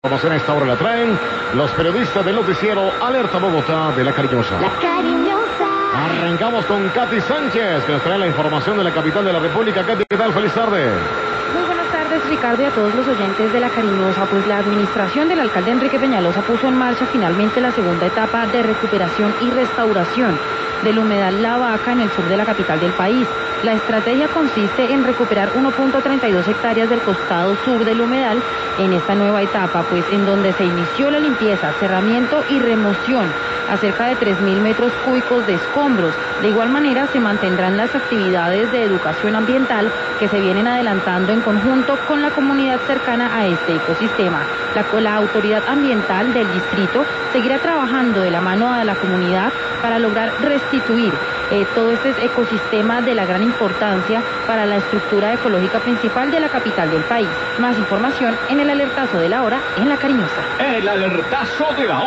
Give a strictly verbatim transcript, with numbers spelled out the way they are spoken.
Información a esta hora la traen los periodistas del noticiero Alerta Bogotá de La Cariñosa. La Cariñosa. Arrancamos con Katy Sánchez, que nos trae la información de la capital de la República. Katy, ¿qué tal? Feliz tarde. Muy buenas tardes, Ricardo, y a todos los oyentes de La Cariñosa. Pues la administración del alcalde Enrique Peñalosa puso en marcha finalmente la segunda etapa de recuperación y restauración del humedal La Vaca en el sur de la capital del país. La estrategia consiste en recuperar uno punto treinta y dos hectáreas del costado sur del humedal en esta nueva etapa, pues en donde se inició la limpieza, cerramiento y remoción a cerca de tres mil metros cúbicos de escombros. De igual manera se mantendrán las actividades de educación ambiental que se vienen adelantando en conjunto con la comunidad cercana a este ecosistema. La, la autoridad ambiental del distrito seguirá trabajando de la mano a la comunidad para lograr restituir eh, todo este ecosistema de la gran importancia para la estructura ecológica principal de la capital del país. Más información en el alertazo de la hora en La Cariñosa. El alertazo de la hora.